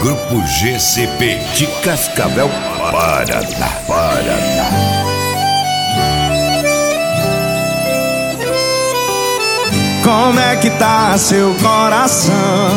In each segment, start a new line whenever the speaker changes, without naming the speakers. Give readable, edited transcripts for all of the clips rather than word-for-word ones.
Grupo GCP de Cascavel, Paraná.
Como é que tá seu coração?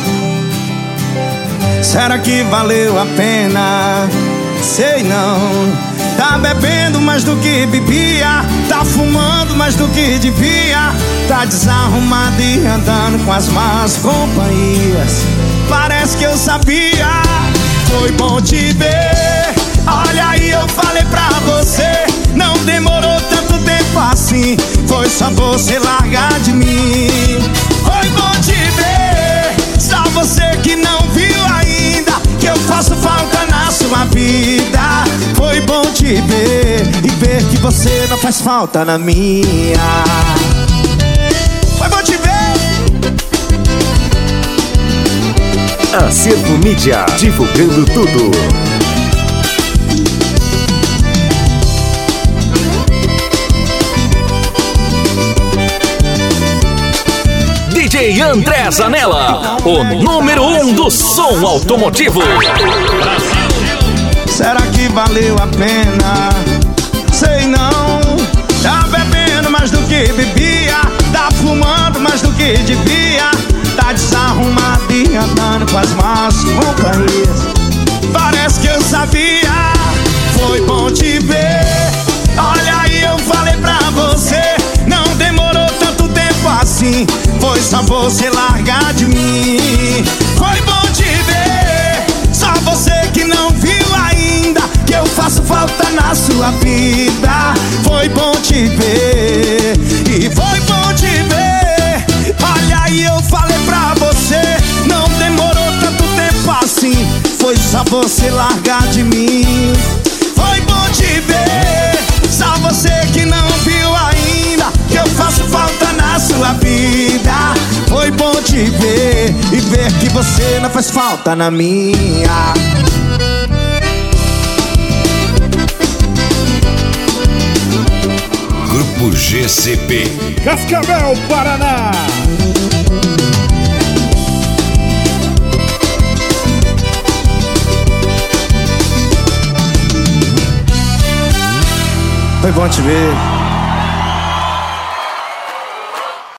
Será que valeu a pena? Sei não. Tá bebendo mais do que bebia, tá fumando mais do que devia, tá desarrumado e andando com as más companhias. Parece que eu sabia. Foi bom te ver. Olha aí, eu falei pra você. Não demorou tanto tempo assim. Foi só você largar de mim. Foi bom te ver. Só você que não viu ainda que eu faço falta na sua vida. Foi bom te ver e ver que você não faz falta na minha. Foi bom te ver.
Acervo Mídia, divulgando tudo. DJ André Zanella, o número 1 do som automotivo.
Será que valeu a pena? Sei não. Tá bebendo mais do que bebia, tá fumando mais do que devia, tá desarrumado e andando com as más companhias. Parece que eu sabia. Foi bom te ver. Olha aí, eu falei pra você. Não demorou tanto tempo assim. Foi só você largar de mim. Foi bom te ver. Só você que não viu ainda que eu faço falta na sua vida. Foi bom te ver. E foi bom te ver. Olha aí, eu falei pra você. Não demorou tanto tempo assim. Foi só você largar de mim. Foi bom te ver. Só você que não viu ainda que eu faço falta na sua vida. Foi bom te ver e ver que você não faz falta na minha.
Grupo GCP
Cascavel, Paraná.
Foi bom te ver.